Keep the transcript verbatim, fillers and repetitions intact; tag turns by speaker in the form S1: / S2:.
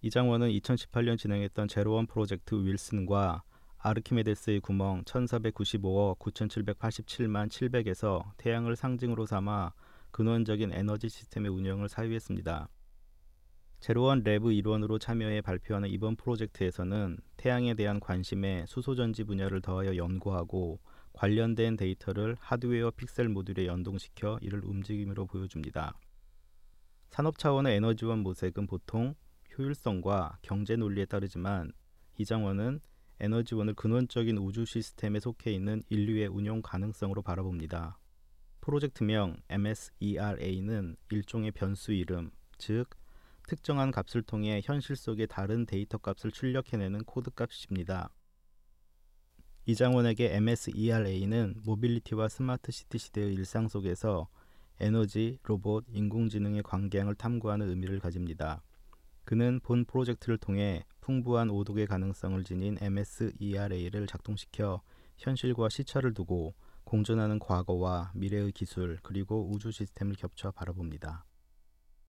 S1: 이장원은 이천십팔 년 진행했던 제로원 프로젝트 윌슨과 아르키메데스의 구멍 천사백구십오억 구천칠백팔십칠만 칠백에서 태양을 상징으로 삼아 근원적인 에너지 시스템의 운영을 사유했습니다. 제로원 랩의 일원으로 참여해 발표하는 이번 프로젝트에서는 태양에 대한 관심에 수소전지 분야를 더하여 연구하고 관련된 데이터를 하드웨어 픽셀 모듈에 연동시켜 이를 움직임으로 보여줍니다. 산업 차원의 에너지원 모색은 보통 효율성과 경제 논리에 따르지만 이장원은 에너지원을 근원적인 우주 시스템에 속해 있는 인류의 운용 가능성으로 바라봅니다. 프로젝트명 엠에스이알에이는 일종의 변수 이름, 즉 특정한 값을 통해 현실 속의 다른 데이터 값을 출력해내는 코드 값입니다. 이장원에게 엠에스이알에이는 모빌리티와 스마트 시티 시대의 일상 속에서 에너지, 로봇, 인공지능의 광량을 탐구하는 의미를 가집니다. 그는 본 프로젝트를 통해 풍부한 오독의 가능성을 지닌 엠에스이알에이를 작동시켜 현실과 시차를 두고 공존하는 과거와 미래의 기술 그리고 우주 시스템을 겹쳐 바라봅니다.